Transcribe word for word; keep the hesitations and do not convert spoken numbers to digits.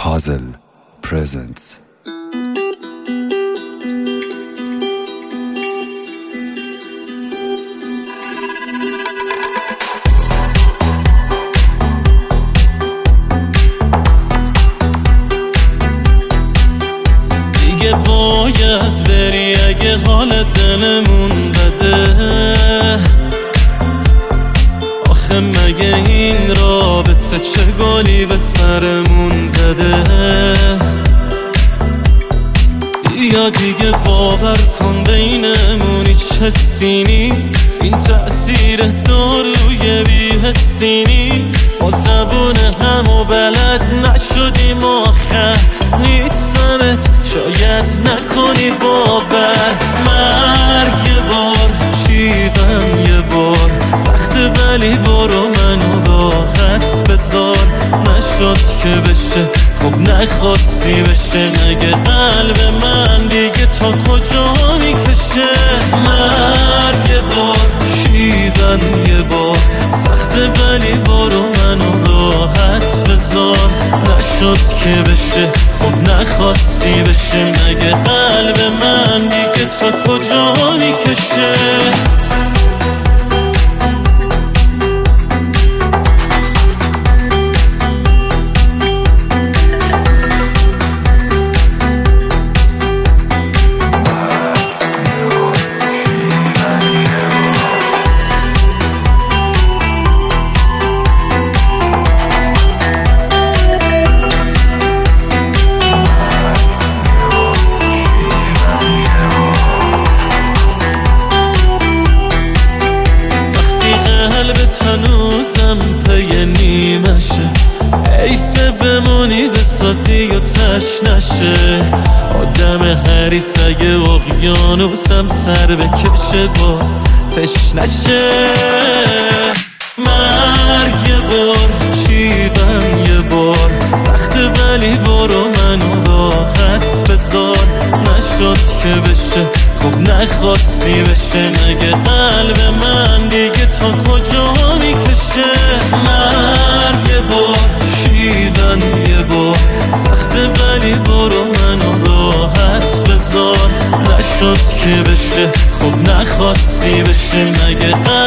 Puzzle presents. دیگه باید بری اگه حال دلمون بده. آخه مگه این رابطه چه گلی به سرمون زده؟ یا دیگه باور کن بینمون هیچ حسی نیست، این تأثیر داروی بی حسی نیست. ما زبون همو بلد نشدیم آخر نیستمت شاید نکنی باور. مرگ یه بار شیون یه بار سخته ولی برو منو راحت بذار. نشد که بشه خب نخواستی بشه، مگه قلب من دیگه تا کجا میکشه؟ مرگ یه بار شیون یه بار سخته ولی برو منو راحت بذار. نشد که بشه خب نخواستی بشه، مگه قلب من دیگه تا کجا میکشه؟ هنوزم پی نیمشه، حیفه بمونی بسازی و تش نشه. آدم حریص اگه اقیانوسم سر بکشه باز تش نشه. مرگ یه بار شیون یه بار سخته ولی برو منو راحت بذار. نشد که بشه خب نخواستی بشه، مگه قلب من دیگه تا کجا میکشه؟ مرگ یه بار شیون یه بار سخته ولی برو منو راحت بذار. نشد که بشه خب نخواستی بشه، مگه